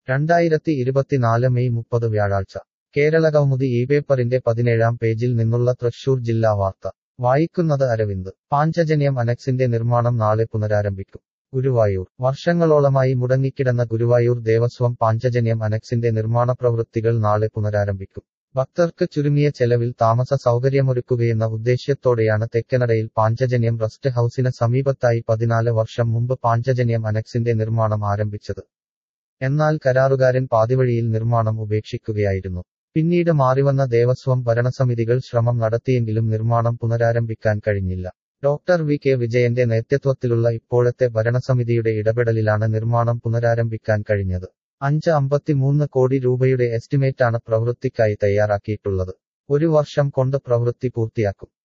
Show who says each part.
Speaker 1: 2024 May 30 വ്യാഴാഴ്ച കേരളകൗമുദി ഈ പേപ്പറിന്റെ 17-ാം പേജിൽ നിന്നുള്ള തൃശൂർ ജില്ലാ വാർത്ത വായിക്കുന്നത് അരവിന്ദ്. പാഞ്ചജന്യം അനക്സിന്റെ നിർമ്മാണം നാളെ പുനരാരംഭിക്കും. ഗുരുവായൂർ. വർഷങ്ങളോളമായി മുടങ്ങിക്കിടന്ന ഗുരുവായൂർ ദേവസ്വം പാഞ്ചജന്യം അനക്സിന്റെ നിർമ്മാണ പ്രവൃത്തികൾ നാളെ പുനരാരംഭിക്കും. ഭക്തർക്ക് ചുരുങ്ങിയ ചെലവിൽ താമസ സൗകര്യമൊരുക്കുകയെന്ന ഉദ്ദേശ്യത്തോടെയാണ് തെക്കനടയിൽ പാഞ്ചജന്യം റസ്റ്റ് ഹൌസിന് സമീപത്തായി 14 വർഷം മുമ്പ് പാഞ്ചജന്യം അനക്സിന്റെ നിർമ്മാണം ആരംഭിച്ചത്. എന്നാൽ കരാറുകാരൻ പാതിവഴിയിൽ നിർമ്മാണം ഉപേക്ഷിക്കുകയായിരുന്നു. പിന്നീട് മാറിവന്ന ദേവസ്വം ഭരണസമിതികൾ ശ്രമം നടത്തിയെങ്കിലും നിർമ്മാണം പുനരാരംഭിക്കാൻ കഴിഞ്ഞില്ല. ഡോക്ടർ വി കെ വിജയന്റെ നേതൃത്വത്തിലുള്ള ഇപ്പോഴത്തെ ഭരണസമിതിയുടെ ഇടപെടലിലാണ് നിർമ്മാണം പുനരാരംഭിക്കാൻ കഴിഞ്ഞത്. 553 കോടി രൂപയുടെ എസ്റ്റിമേറ്റാണ് പ്രവൃത്തിക്കായി തയ്യാറാക്കിയിട്ടുള്ളത്. 1 വർഷം കൊണ്ട് പ്രവൃത്തി പൂർത്തിയാക്കും.